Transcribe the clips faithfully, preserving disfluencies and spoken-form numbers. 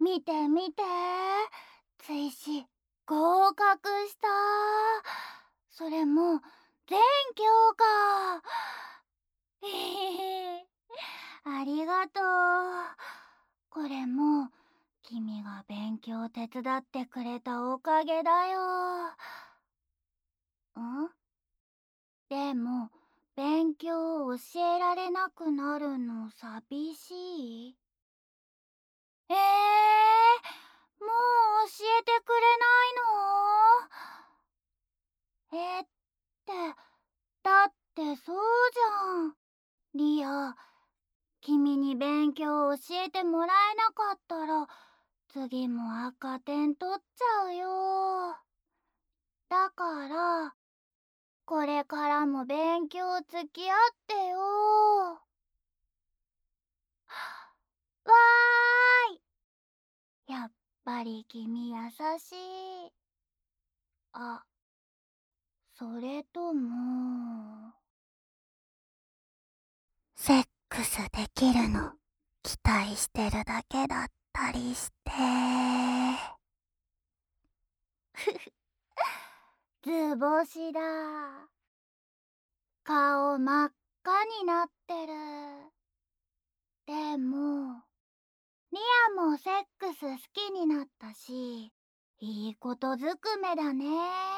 見て見て、追試合格した。それも全教科。へへへ、ありがとう。これも君が勉強手伝ってくれたおかげだよ。ん？でも勉強を教えられなくなるの寂しい？えー、もう教えてくれないの？えって、だってそうじゃん。リア、君に勉強を教えてもらえなかったら次も赤点取っちゃうよ。だからこれからも勉強付き合ってよ。わーい、やっぱり君優しい。あ、それともセックスできるの期待してるだけだったりして。ふふ、図星だ。顔真っ赤になってる。でもリアもセックス好きになったし、いいことずくめだね。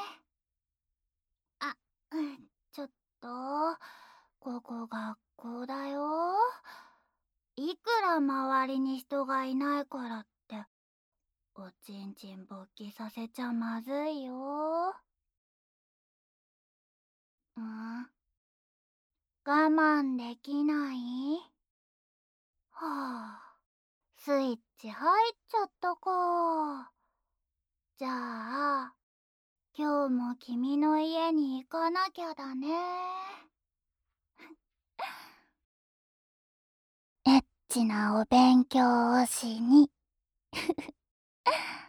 あ、うん、ちょっとここ学校だよ。いくら周りに人がいないからっておちんちん勃起させちゃまずいよ。うん、我慢できない？はあ、スイッチ入っちゃったか。じゃあ今日も君の家に行かなきゃだね。エッチなお勉強をしに。